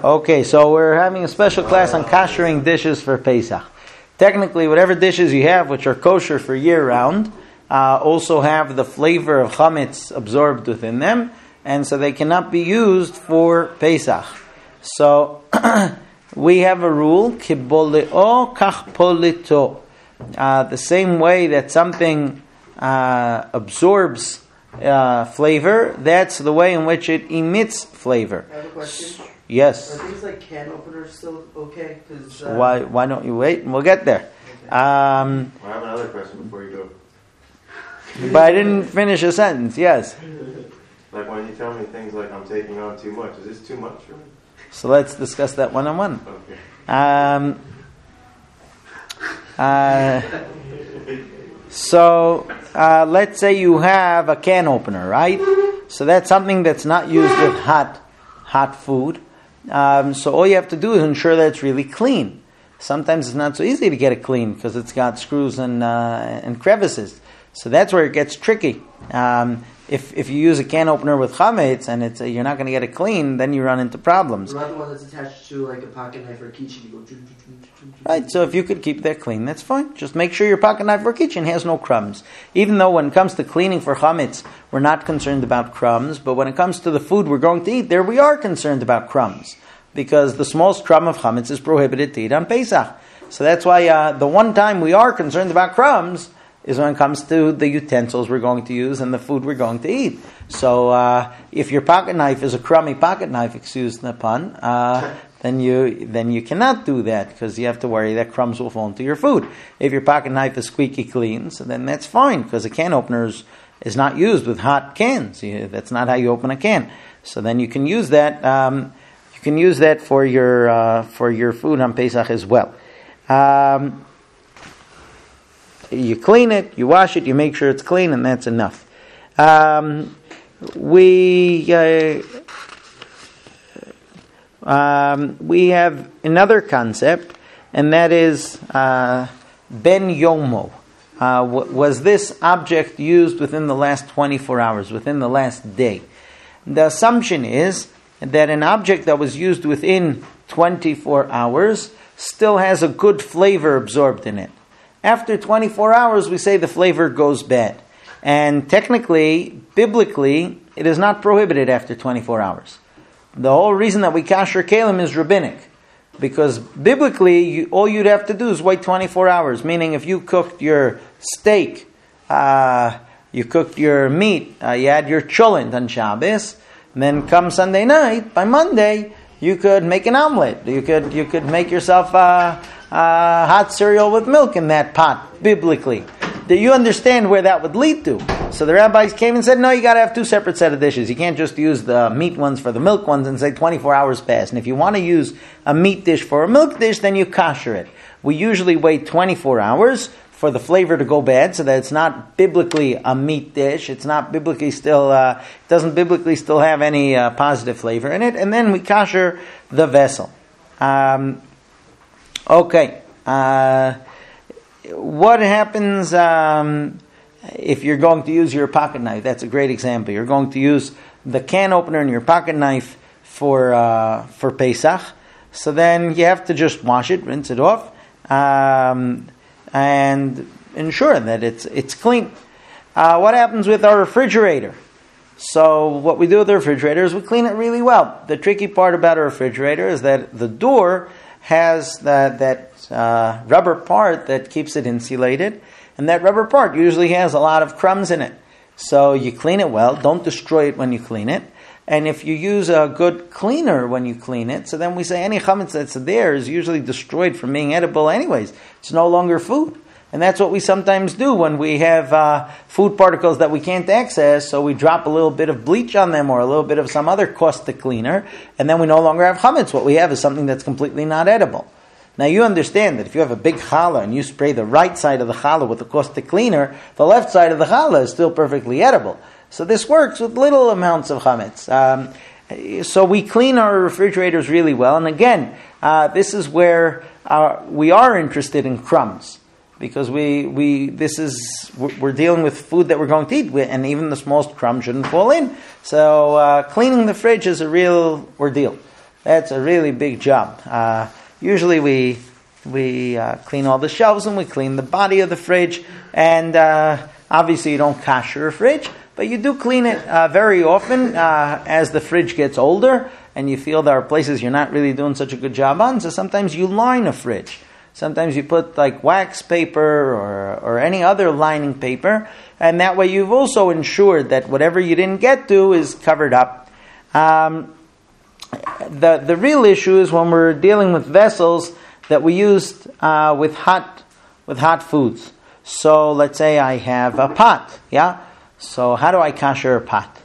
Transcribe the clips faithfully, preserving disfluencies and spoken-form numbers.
Okay, so we're having a special class on koshering dishes for Pesach. Technically, whatever dishes you have which are kosher for year-round uh, also have the flavor of chametz absorbed within them, and so they cannot be used for Pesach. So we have a rule, kiboleo kach polito. Uh, the same way that something uh, absorbs uh, flavor, that's the way in which it emits flavor. I have a question. Yes. Are things like can openers still okay? Cause, uh, why why don't you wait? We'll get there. Okay. Um, I have another question before you go. but I didn't finish a sentence. Yes. Like when you tell me things like I'm taking on too much, is this too much for me? So let's discuss that one on one. Okay. Um, uh, so uh, let's say you have a can opener, right? So that's something that's not used with hot hot food. Um, so all you have to do is ensure that it's really clean. Sometimes it's not so easy to get it clean because it's got screws and uh, and crevices. So that's where it gets tricky. Um, if if you use a can opener with chametz and it's uh, you're not going to get it clean, then you run into problems. What about the one that's attached to like a pocket knife or a keychain? You go, choo, choo, choo, choo, choo. Right, so if you could keep that clean, that's fine. Just make sure your pocket knife or kitchen has no crumbs. Even though when it comes to cleaning for chametz, we're not concerned about crumbs, but when it comes to the food we're going to eat, there we are concerned about crumbs. Because the smallest crumb of chametz is prohibited to eat on Pesach. So that's why uh, the one time we are concerned about crumbs is when it comes to the utensils we're going to use and the food we're going to eat. So uh, if your pocket knife is a crummy pocket knife, excuse the pun, uh, then you then you cannot do that because you have to worry that crumbs will fall into your food. If your pocket knife is squeaky clean, so then that's fine because a can opener is, is not used with hot cans. You, that's not how you open a can. So then you can use that. Um, you can use that for your uh, for your food on Pesach as well. Um, You clean it, you wash it, you make sure it's clean, and that's enough. Um, we uh, um, we have another concept, and that is uh, ben yomo. Uh, w- was this object used within the last twenty-four hours, within the last day? The assumption is that an object that was used within twenty-four hours still has a good flavor absorbed in it. After twenty-four hours, we say the flavor goes bad. And technically, biblically, it is not prohibited after twenty-four hours. The whole reason that we kasher kelim is rabbinic. Because biblically, you, all you'd have to do is wait twenty-four hours. Meaning, if you cooked your steak, uh, you cooked your meat, uh, you had your cholent on Shabbos, and then come Sunday night, by Monday, you could make an omelet. You could you could make yourself uh, uh, hot cereal with milk in that pot, biblically. Do you understand where that would lead to? So the rabbis came and said, no, you got to have two separate set of dishes. You can't just use the meat ones for the milk ones and say twenty-four hours pass. And if you want to use a meat dish for a milk dish, then you kasher it. We usually wait twenty-four hours for the flavor to go bad, so that it's not biblically a meat dish. It's not biblically still, uh, it doesn't biblically still have any uh, positive flavor in it. And then we kasher the vessel. Um, okay. Uh, what happens um, if you're going to use your pocket knife? That's a great example. You're going to use the can opener and your pocket knife for uh, for Pesach. So then you have to just wash it, rinse it off. Um, and ensure that it's it's clean. Uh, what happens with our refrigerator? So what we do with the refrigerator is we clean it really well. The tricky part about a refrigerator is that the door has that that uh, rubber part that keeps it insulated, and that rubber part usually has a lot of crumbs in it. So you clean it well. Don't destroy it when you clean it. And if you use a good cleaner when you clean it, so then we say any chametz that's there is usually destroyed from being edible anyways. It's no longer food. And that's what we sometimes do when we have uh, food particles that we can't access, so we drop a little bit of bleach on them or a little bit of some other caustic cleaner, and then we no longer have chametz. What we have is something that's completely not edible. Now you understand that if you have a big challah and you spray the right side of the challah with the caustic cleaner, the left side of the challah is still perfectly edible. So this works with little amounts of chametz. Um, so we clean our refrigerators really well. And again, uh, this is where uh, we are interested in crumbs. Because we, we this is we're dealing with food that we're going to eat, and even the smallest crumb shouldn't fall in. So uh, cleaning the fridge is a real ordeal. That's a really big job. Uh, usually we we uh, clean all the shelves and we clean the body of the fridge, and uh, obviously you don't kosher a fridge, but you do clean it uh, very often uh, as the fridge gets older and you feel there are places you're not really doing such a good job on, so sometimes you line a fridge. Sometimes you put like wax paper or, or any other lining paper, and that way you've also ensured that whatever you didn't get to is covered up. Um, the the real issue is when we're dealing with vessels that we used uh, with hot with hot foods. So let's say I have a pot, yeah? So how do I kasher a pot?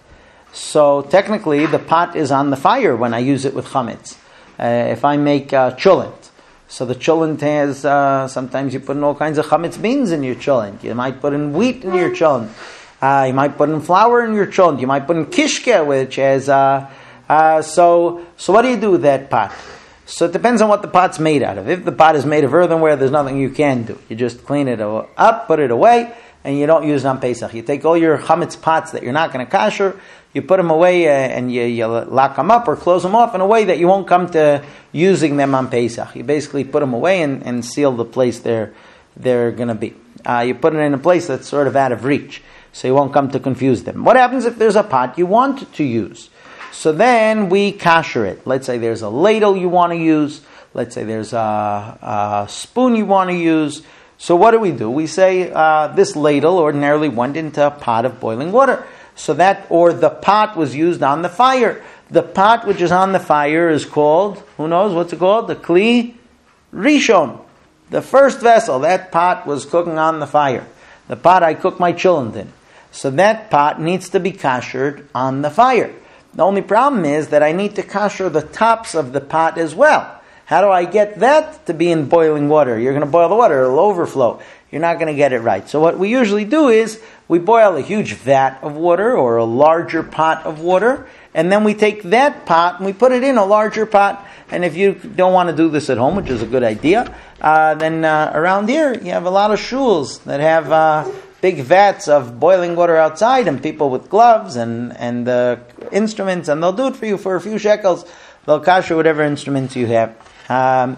So technically the pot is on the fire when I use it with chametz. Uh, if I make uh, cholent, so the cholent has, uh, sometimes you put in all kinds of chametz beans in your cholent. You might put in wheat in your cholent. Uh, you might put in flour in your cholent. You might put in kishke, which has, uh, uh, so, so what do you do with that pot? So it depends on what the pot's made out of. If the pot is made of earthenware, there's nothing you can do. You just clean it up, put it away, and you don't use it on Pesach. You take all your chametz pots that you're not going to kasher, you put them away uh, and you, you lock them up or close them off in a way that you won't come to using them on Pesach. You basically put them away and, and seal the place they're, they're going to be. Uh, you put it in a place that's sort of out of reach, so you won't come to confuse them. What happens if there's a pot you want to use? So then we kasher it. Let's say there's a ladle you want to use. Let's say there's a, a spoon you want to use. So what do we do? We say uh, this ladle ordinarily went into a pot of boiling water. So that, or the pot was used on the fire. The pot which is on the fire is called, who knows what's it called? The Kli Rishon. The first vessel, that pot was cooking on the fire. The pot I cook my chulent in. So that pot needs to be kashered on the fire. The only problem is that I need to kasher the tops of the pot as well. How do I get that to be in boiling water? You're going to boil the water, it'll overflow. You're not going to get it right. So what we usually do is we boil a huge vat of water or a larger pot of water, and then we take that pot and we put it in a larger pot. And if you don't want to do this at home, which is a good idea, uh, then uh, around here you have a lot of shuls that have uh, big vats of boiling water outside, and people with gloves and, and uh, instruments, and they'll do it for you for a few shekels. They'll kasher whatever instruments you have. Um,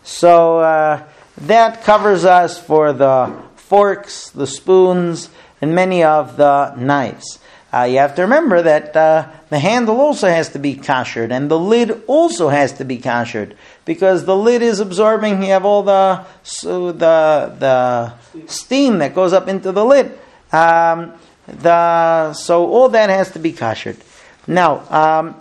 so uh, that covers us for the forks, the spoons, and many of the knives. Uh, you have to remember that uh, the handle also has to be kashered, and the lid also has to be kashered, because the lid is absorbing. You have all the so the the steam that goes up into the lid. Um, the so all that has to be kashered. Now, um,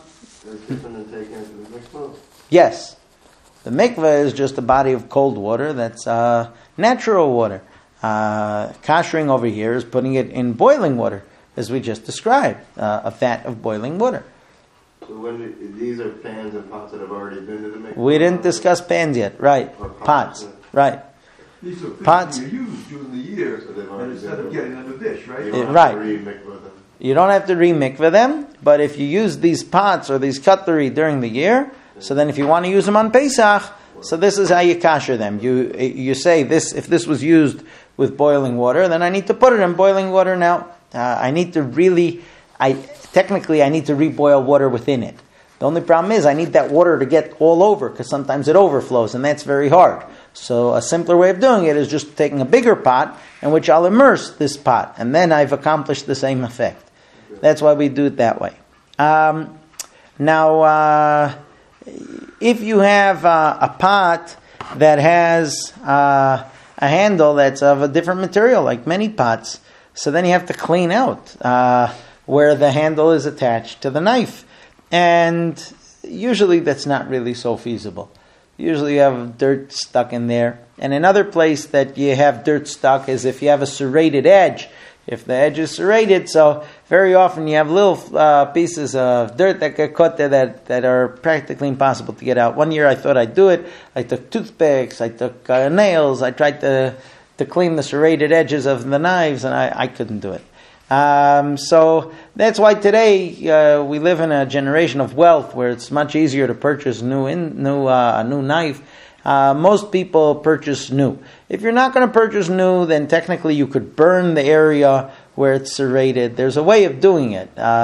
yes. The mikveh is just a body of cold water that's uh, natural water. Uh, kashering over here is putting it in boiling water, as we just described, uh, a vat of boiling water. So when do, these are pans and pots that have already been to the mikveh? We didn't discuss pans yet, right? Or pots, Pots, right. These are things Pots. you use during the year, So they've and already instead been of there. getting on the dish, right? You don't Yeah, have right. to re-mikveh them. You don't have to re-mikveh them, but if you use these pots or these cutlery during the year, so then if you want to use them on Pesach, so this is how you kasher them. You you say this, if this was used with boiling water, then I need to put it in boiling water now. Uh, I need to really, I technically I need to reboil water within it. The only problem is I need that water to get all over, because sometimes it overflows, and that's very hard. So a simpler way of doing it is just taking a bigger pot in which I'll immerse this pot, and then I've accomplished the same effect. That's why we do it that way. Um, now, uh, if you have uh, a pot that has uh, a handle that's of a different material, like many pots, so then you have to clean out uh, where the handle is attached to the knife. And usually that's not really so feasible. Usually you have dirt stuck in there. And another place that you have dirt stuck is if you have a serrated edge. If the edge is serrated, so very often you have little uh, pieces of dirt that get caught there that, that are practically impossible to get out. One year I thought I'd do it. I took toothpicks, I took uh, nails, I tried to to clean the serrated edges of the knives, and I, I couldn't do it. Um, so that's why today uh, we live in a generation of wealth where it's much easier to purchase new in, new uh, a new knife. Uh, most people purchase new. If you're not going to purchase new, then technically you could burn the area where it's serrated. There's a way of doing it uh, to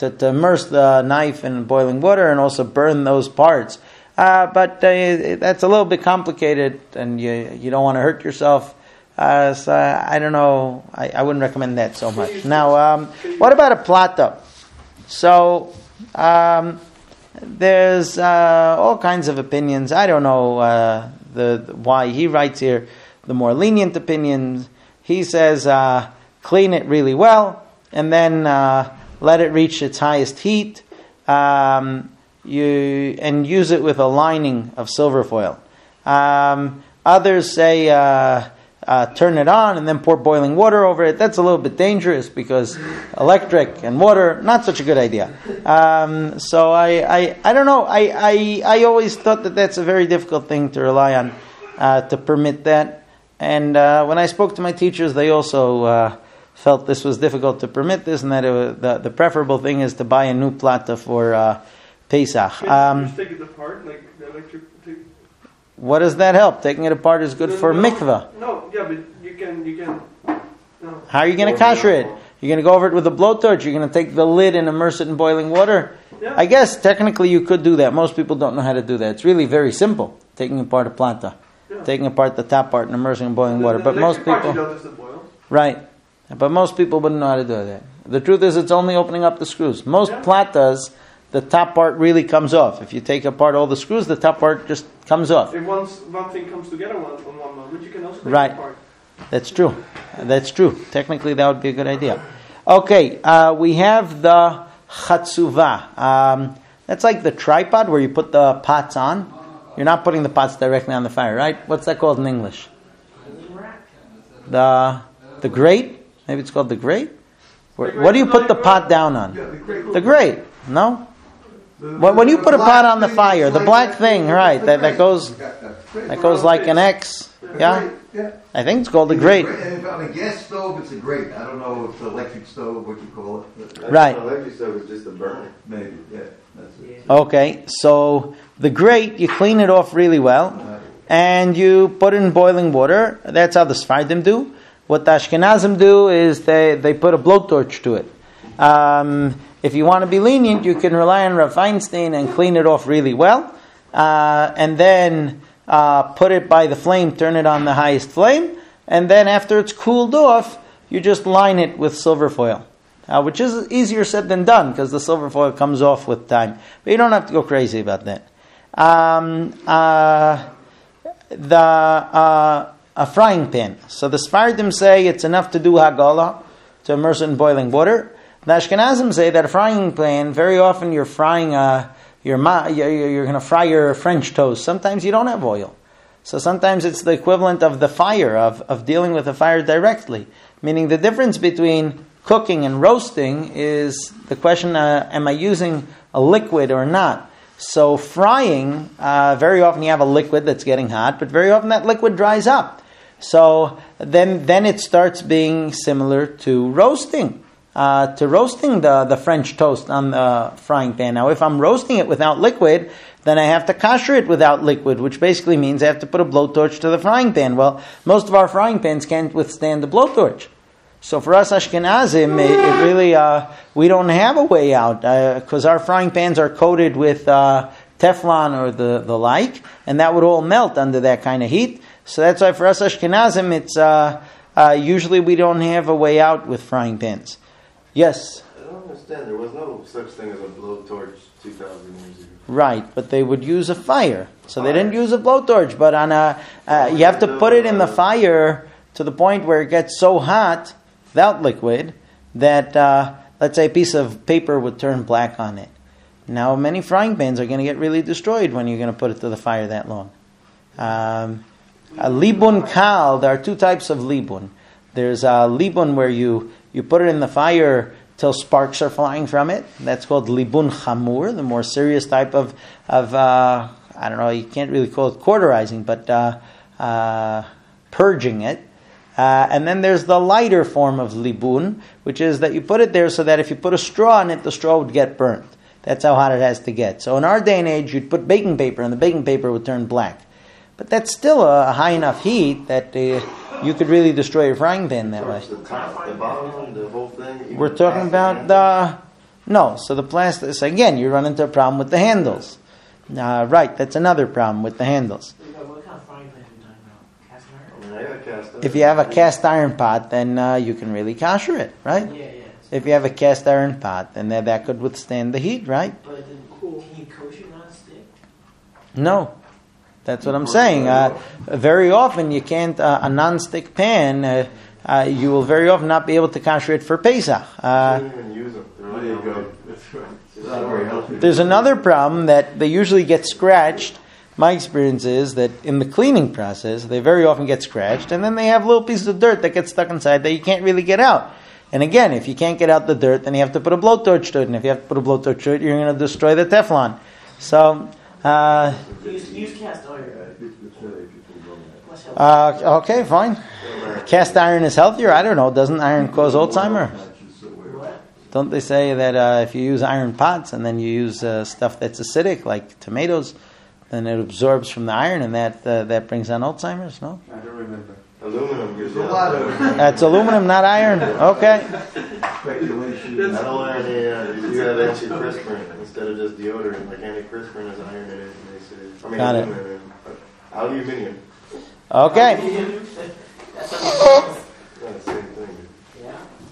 to, to immerse the knife in boiling water and also burn those parts. Uh, but uh, that's a little bit complicated, and you you don't want to hurt yourself. Uh, so I, I don't know. I, I wouldn't recommend that so much. Now, um, what about a plata? So um, there's uh, all kinds of opinions. I don't know uh, the, the why he writes here the more lenient opinions. He says uh, clean it really well and then uh, let it reach its highest heat. Um, you and use it with a lining of silver foil. Um, others say uh, uh, turn it on and then pour boiling water over it. That's a little bit dangerous because electric and water, not such a good idea. Um, so I, I, I don't know. I, I, I always thought that that's a very difficult thing to rely on uh, to permit that. And uh, when I spoke to my teachers, they also uh, felt this was difficult to permit this, and that it was, the, the preferable thing is to buy a new plata for uh, Pesach. Um, just take it apart, like the electric. Take... What does that help? Taking it apart is good no, for no, mikvah. No, yeah, but you can, you can. No. How are you going to kasher it? You're going to go over it with a blowtorch. You're going to take the lid and immerse it in boiling water. Yeah. I guess technically you could do that. Most people don't know how to do that. It's really very simple. Taking apart a plata, yeah. Taking apart the top part and immersing in boiling the, water. The but most people, part you don't have to boil. Right? But most people wouldn't know how to do that. The truth is, it's only opening up the screws. Most yeah. platas, the top part really comes off. If you take apart all the screws, the top part just comes off. If one one thing comes together one, on one moment, you can also take right. it apart. That's true. That's true. Technically, that would be a good idea. Okay, uh, we have the chatsuva. Um, that's like the tripod where you put the pots on. You're not putting the pots directly on the fire, right? What's that called in English? The the grate? Maybe it's called the grate? Where, what do you put the pot down on? The grate. No? When you put a pot on the fire, the black thing, right, that, that goes that goes like an X. Yeah? I think it's called a grate. And on a gas stove, it's a grate. I don't know if it's an electric stove, what you call it. Right. An electric stove is just a burner. Maybe, yeah. That's it. Okay, so the grate, you clean it off really well, and you put it in boiling water. That's how the Sfardim do. What the Ashkenazim do is they, they put a blowtorch to it. Um, if you want to be lenient, you can rely on Rav Feinstein and clean it off really well, uh, and then uh, put it by the flame, turn it on the highest flame, and then after it's cooled off, you just line it with silver foil. Uh, which is easier said than done because the silver foil comes off with time. But you don't have to go crazy about that. Um, uh, the uh, a frying pan. So the Sfardim say it's enough to do hagala, to immerse it in boiling water. The Ashkenazim say that a frying pan, very often you're frying a, your ma, you're, you're going to fry your French toast. Sometimes you don't have oil. So sometimes it's the equivalent of the fire, of, of dealing with the fire directly. Meaning the difference between cooking and roasting is the question, uh, am I using a liquid or not? So frying, uh, very often you have a liquid that's getting hot, but very often that liquid dries up. So then then it starts being similar to roasting, uh, to roasting the, the French toast on the frying pan. Now if I'm roasting it without liquid, then I have to kasher it without liquid, which basically means I have to put a blowtorch to the frying pan. Well, most of our frying pans can't withstand the blowtorch. So for us Ashkenazim, it, it really uh, we don't have a way out because uh, our frying pans are coated with uh, Teflon or the, the like, and that would all melt under that kind of heat. So that's why for us Ashkenazim, it's uh, uh, usually we don't have a way out with frying pans. Yes. I don't understand. There was no such thing as a blowtorch two thousand years ago. Right, but they would use a fire, so they didn't use a blowtorch. But on a, uh, you have to put it in the fire to the point where it gets so hot, without liquid, that, uh, let's say, a piece of paper would turn black on it. Now, many frying pans are going to get really destroyed when you're going to put it to the fire that long. Um, a libun kal, there are two types of libun. There's a libun where you, you put it in the fire till sparks are flying from it. That's called libun chamur, the more serious type of, of uh, I don't know, you can't really call it cauterizing, but uh, uh, purging it. Uh, and then there's the lighter form of libun, which is that you put it there so that if you put a straw in it, the straw would get burnt. That's how hot it has to get. So in our day and age, you'd put baking paper, and the baking paper would turn black. But that's still a high enough heat that uh, you could really destroy your frying pan that way. The top, the bottom, the whole thing. We're talking about the No, so the plastic, so again, you run into a problem with the handles. Uh, right, that's another problem with the handles. What kind of frying pan are you talking about? Cast iron? I mean, I got cast iron. If you have a cast iron pot, then uh, you can really kosher it, right? Yeah, yeah. If you have a cast iron pot, then that, that could withstand the heat, right? But then, cool. Can you kosher non-stick? No. That's what I'm saying. Uh, very often you can't, uh, a non-stick pan, uh, uh, you will very often not be able to kosher it for Pesach. I Uh, don't even use them. They're There you like, go. That's right. It's not very healthy. there's another problem that they usually get scratched. My experience is that in the cleaning process, they very often get scratched, and then they have little pieces of dirt that get stuck inside that you can't really get out. And again, if you can't get out the dirt, then you have to put a blowtorch to it, and if you have to put a blowtorch to it, you're going to destroy the Teflon. So, uh, Use, use cast iron. Much healthier. uh, okay, fine. Cast iron is healthier? I don't know. Doesn't iron cause Alzheimer's? What? Don't they say that uh, if you use iron pots and then you use uh, stuff that's acidic, like tomatoes, then it absorbs from the iron and that uh, that brings on Alzheimer's? No? I don't remember. Aluminum gives There's you a lot of That's aluminum, not iron. Okay. speculation. I don't want any, uh, you have anti-perspirant instead of just deodorant. Like anti-perspirant has iron in it, and they say, I mean, Got it. aluminum in it, but aluminium. Okay. That's what It's not the same thing. Yeah.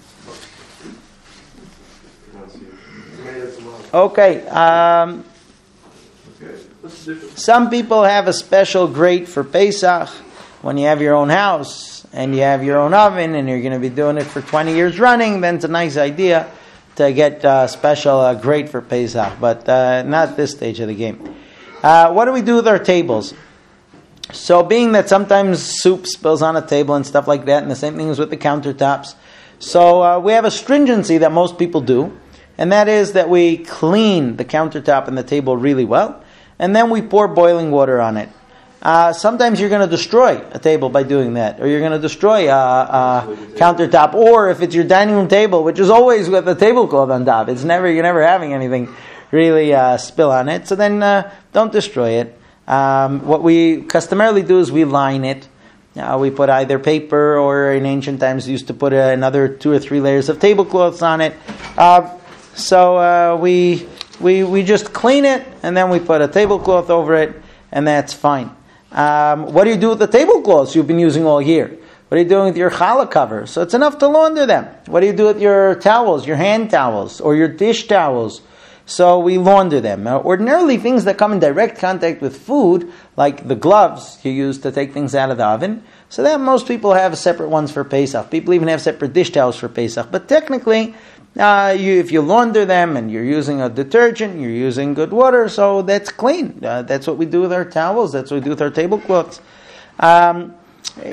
You don't see it. Tomatoes and lime. Okay. Um, Okay. What's the difference? some people have a special grate for Pesach when you have your own house and you have your own oven and you're going to be doing it for twenty years running. Then it's a nice idea to get a special uh, grate for Pesach, but uh, not at this stage of the game. Uh, what do we do with our tables? So being that sometimes soup spills on a table and stuff like that, and the same thing is with the countertops. So uh, we have a stringency that most people do, and that is that we clean the countertop and the table really well, and then we pour boiling water on it. Uh, sometimes you're going to destroy a table by doing that, or you're going to destroy a, a countertop, or if it's your dining room table, which is always with a tablecloth on top, it's never you're never having anything really uh, spill on it. So then uh, don't destroy it. Um, what we customarily do is we line it. Uh, we put either paper or in ancient times used to put uh, another two or three layers of tablecloths on it. Uh, so uh, we we we just clean it and then we put a tablecloth over it, and that's fine. Um, what do you do with the tablecloths you've been using all year? What are you doing with your challah covers? So it's enough to launder them. What do you do with your towels, your hand towels, or your dish towels? So we launder them. Now, ordinarily, things that come in direct contact with food, like the gloves you use to take things out of the oven, so that most people have separate ones for Pesach. People even have separate dish towels for Pesach. But technically, uh, you, if you launder them and you're using a detergent, you're using good water, so that's clean. Uh, that's what we do with our towels. That's what we do with our tablecloths. Um, I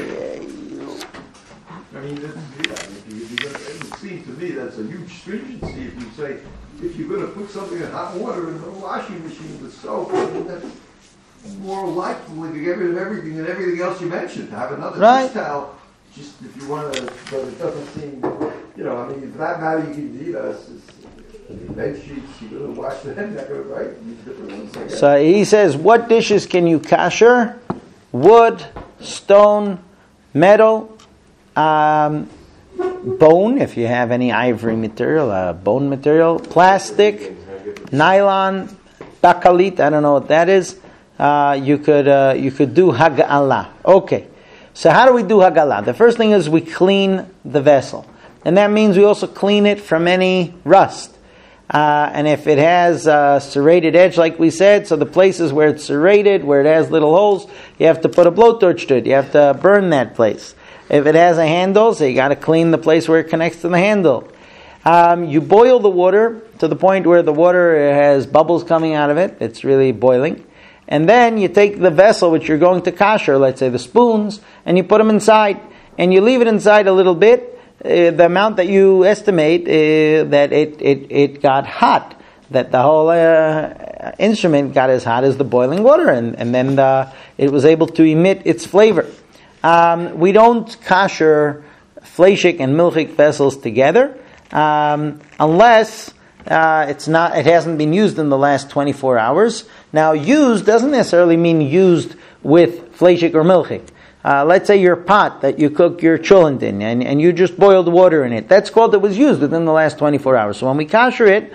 mean, this, yeah, if you, if you're gonna, it seems to me that's a huge stringency if you say, if you're going to put something in hot water in the washing machine with soap, I mean, that's more likely to get rid of everything and everything else you mentioned. Have another Right. dish towel, just if you want to, but it doesn't seem, you know, I mean, for that matter, you can eat us. Bed sheets, you're going to wash them, that goes right. Use different ones, I guess. So he says, what dishes can you kasher? Wood, stone, metal, um, bone, if you have any ivory material, uh, bone material, plastic, nylon, bakalit, I don't know what that is. Uh, you could uh, you could do haga'ala. Okay, so how do we do haga'ala? The first thing is we clean the vessel, and that means we also clean it from any rust. Uh, and if it has a serrated edge, like we said, so the places where it's serrated, where it has little holes, you have to put a blowtorch to it. You have to burn that place. If it has a handle, so you got to clean the place where it connects to the handle. Um, you boil the water to the point where the water has bubbles coming out of it. It's really boiling. And then you take the vessel which you're going to kasher, let's say the spoons, and you put them inside. And you leave it inside a little bit, uh, the amount that you estimate uh, that it, it, it got hot, that the whole uh, instrument got as hot as the boiling water, and, and then the, it was able to emit its flavor. Um, we don't kasher fleshik and milchik vessels together um, unless uh, it's not. It hasn't been used in the last twenty-four hours. Now, used doesn't necessarily mean used with fleshik or milchik. Uh, let's say your pot that you cook your cholent in, and, and you just boiled water in it. That's called it was used within the last twenty-four hours. So when we kasher it,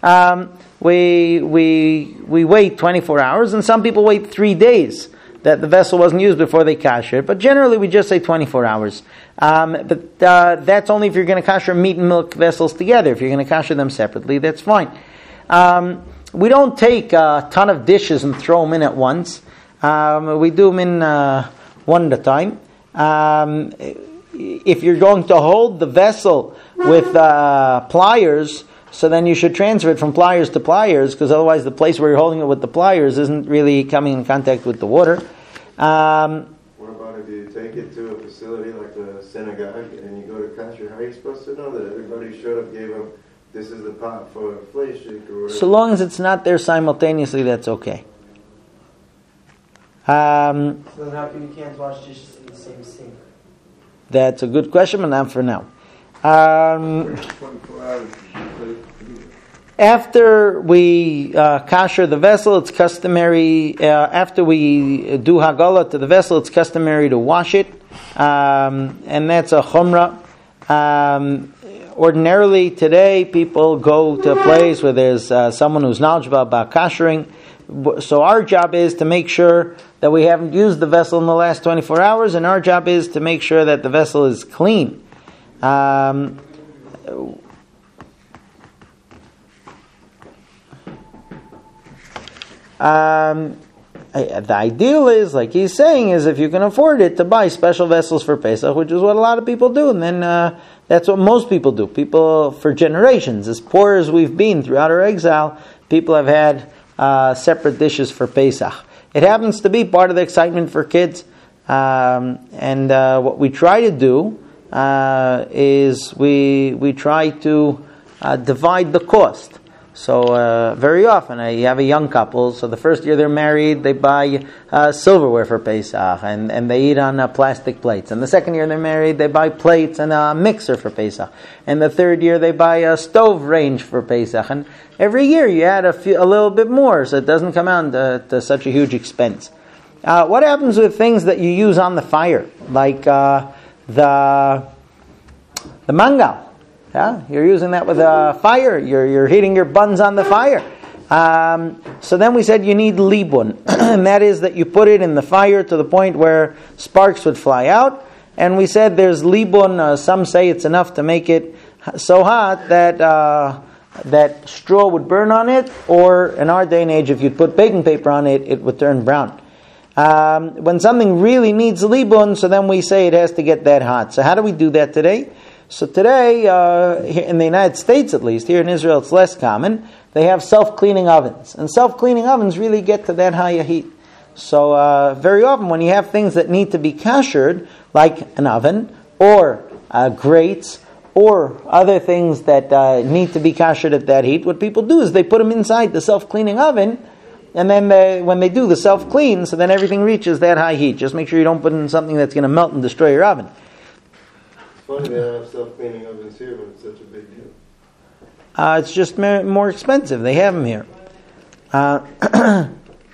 Um, we we we wait twenty-four hours, and some people wait three days that the vessel wasn't used before they kasher it. But generally, we just say twenty-four hours. Um, but uh, that's only if you're going to kasher meat and milk vessels together. If you're going to kasher them separately, that's fine. Um, we don't take a ton of dishes and throw them in at once. Um, we do them in uh, one at a time. Um, if you're going to hold the vessel with uh, pliers, so then you should transfer it from pliers to pliers, because otherwise the place where you're holding it with the pliers isn't really coming in contact with the water. Um, what about if you take it to a facility like the synagogue and you go to kasher? How are you supposed to know that everybody showed up, gave up, this is the pot for fleishik or whatever? So long as it's not there simultaneously, that's okay. Um, So then how come you can't wash dishes in the same sink? that's a good question, but not for now. Um, twenty-four hours. After we uh, kasher the vessel, it's customary, uh, after we do hagala to the vessel, it's customary to wash it. Um, and that's a chumrah. Um, ordinarily, today, people go to a place where there's uh, someone who's knowledgeable about kashering. So our job is to make sure that we haven't used the vessel in the last twenty-four hours, and our job is to make sure that the vessel is clean. Um, um, the ideal is, like he's saying, is if you can afford it, to buy special vessels for Pesach, which is what a lot of people do, and then uh, that's what most people do. People, for generations, as poor as we've been throughout our exile, people have had uh, separate dishes for Pesach. It happens to be part of the excitement for kids, um, and uh, what we try to do uh, is we we try to uh, divide the cost. So uh, very often, uh, you have a young couple, so the first year they're married, they buy uh, silverware for Pesach, and, and they eat on uh, plastic plates. And the second year they're married, they buy plates and a mixer for Pesach. And the third year they buy a stove range for Pesach. And every year you add a, few, a little bit more, so it doesn't come out to, to such a huge expense. Uh, what happens with things that you use on the fire, like uh, the the mangal? Yeah, you're using that with a fire. You're you're heating your buns on the fire. Um, so then we said you need libun, and that is that you put it in the fire to the point where sparks would fly out. And we said there's libun. Uh, some say it's enough to make it so hot that uh, that straw would burn on it, or in our day and age, if you'd put baking paper on it, it would turn brown. Um, when something really needs libun, so then we say it has to get that hot. So how do we do that today? So today, uh, in the United States at least, here in Israel it's less common, they have self-cleaning ovens. And self-cleaning ovens really get to that high a heat. So uh, very often when you have things that need to be kashered, like an oven, or uh, grates, or other things that uh, need to be kashered at that heat, what people do is they put them inside the self-cleaning oven, and then they, when they do the self-clean, so then everything reaches that high heat. Just make sure you don't put in something that's going to melt and destroy your oven. Funny they don't have self-cleaning ovens here, but it's such a big deal. Uh, it's just more, more expensive. They have them here. Uh,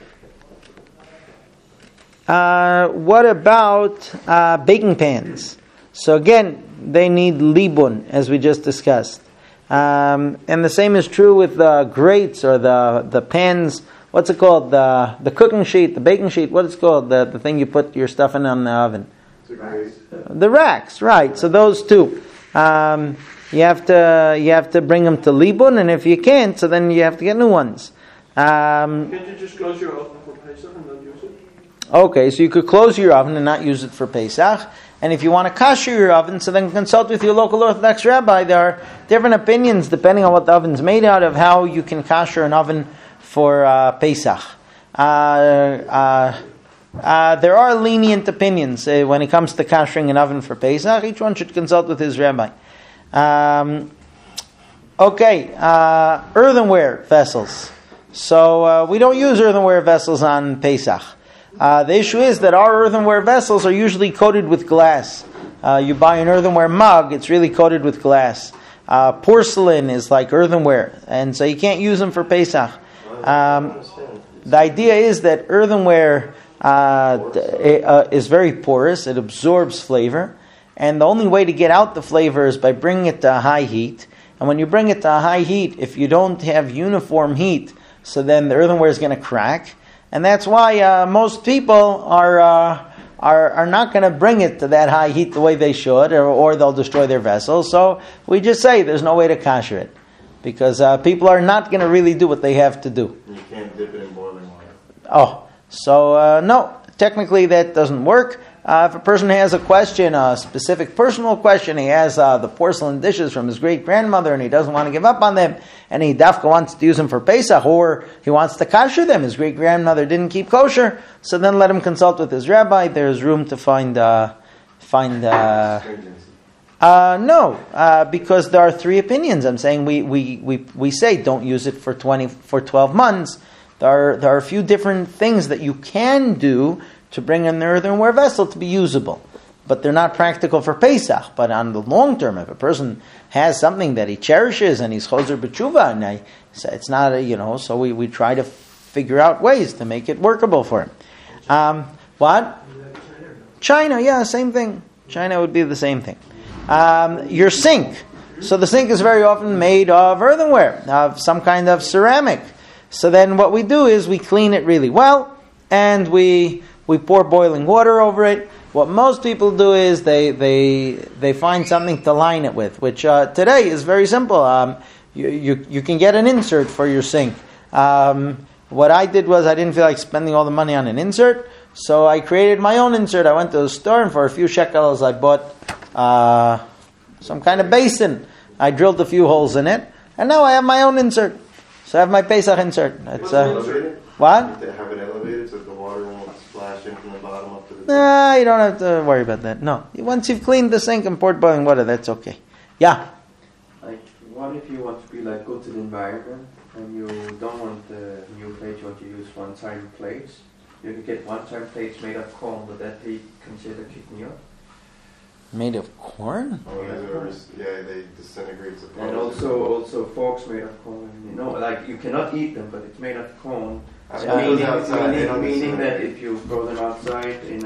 uh, what about uh, baking pans? So again, they need libun, as we just discussed. Um, and the same is true with the grates or the the pans. What's it called? The the cooking sheet, the baking sheet. What is it called? The the thing you put your stuff in on the oven. The racks, right? So those two, um, you have to you have to bring them to libun, and if you can't, so then you have to get new ones. Um, Can't you just close your oven for Pesach and not use it? okay, so you could close your oven and not use it for Pesach. And if you want to kasher your oven, so then consult with your local Orthodox rabbi. There are different opinions depending on what the oven's made out of, how you can kasher an oven for uh, Pesach. Uh, uh, Uh, there are lenient opinions uh, when it comes to kashering an oven for Pesach. Each one should consult with his rabbi. Um, okay, uh, earthenware vessels. So uh, we don't use earthenware vessels on Pesach. Uh, the issue is that our earthenware vessels are usually coated with glass. Uh, you buy an earthenware mug, it's really coated with glass. Uh, porcelain is like earthenware, and so you can't use them for Pesach. Um, the idea is that earthenware Uh, uh, is very porous. It absorbs flavor, and the only way to get out the flavor is by bringing it to high heat. And when you bring it to a high heat, if you don't have uniform heat, so then the earthenware is going to crack. And that's why uh, most people are uh, are are not going to bring it to that high heat the way they should, or, or they'll destroy their vessels. So we just say there's no way to kosher it, because uh, people are not going to really do what they have to do. You can't dip it in boiling water. Oh, so uh, no, technically that doesn't work. Uh, if a person has a question, a specific personal question, he has uh, the porcelain dishes from his great-grandmother and he doesn't want to give up on them, and he dafka wants to use them for Pesach, or he wants to kosher them. His great-grandmother didn't keep kosher, so then let him consult with his rabbi. There's room to find... Uh, find uh, uh, no, uh, because there are three opinions. I'm saying we, we, we, we say don't use it for twenty for twelve months. There are, there are a few different things that you can do to bring an earthenware vessel to be usable. But they're not practical for Pesach. But on the long term, if a person has something that he cherishes and he's chozer b'tshuva, and I, it's not, a, you know, so we, we try to figure out ways to make it workable for him. Um, what? China, yeah, same thing. China would be the same thing. Um, your sink. So the sink is very often made of earthenware, of some kind of ceramic. So then what we do is we clean it really well, and we... We pour boiling water over it. What most people do is they they they find something to line it with, which uh, today is very simple. Um, you, you you can get an insert for your sink. Um, what I did was I didn't feel like spending all the money on an insert, so I created my own insert. I went to the store and for a few shekels I bought uh, some kind of basin. I drilled a few holes in it, and now I have my own insert. So I have my Pesach insert. It's, uh, what? To have it elevated so the water won't splash in from the bottom up to the top. Nah, you don't have to worry about that. No. Once you've cleaned the sink and poured boiling water, that's okay. Yeah? Like, what if you want to be like good to the environment and you don't want the new plates, you want to use one-time plates? You can get one-time plates made of corn, would that be considered kicking you out? Made of corn? Oh, yeah, yeah, they disintegrate. And also, also forks made of corn. You know, like you cannot eat them, but it's made of corn. I And suppose meaning, outside, they meaning, don't meaning that disintegrate. if you throw them outside in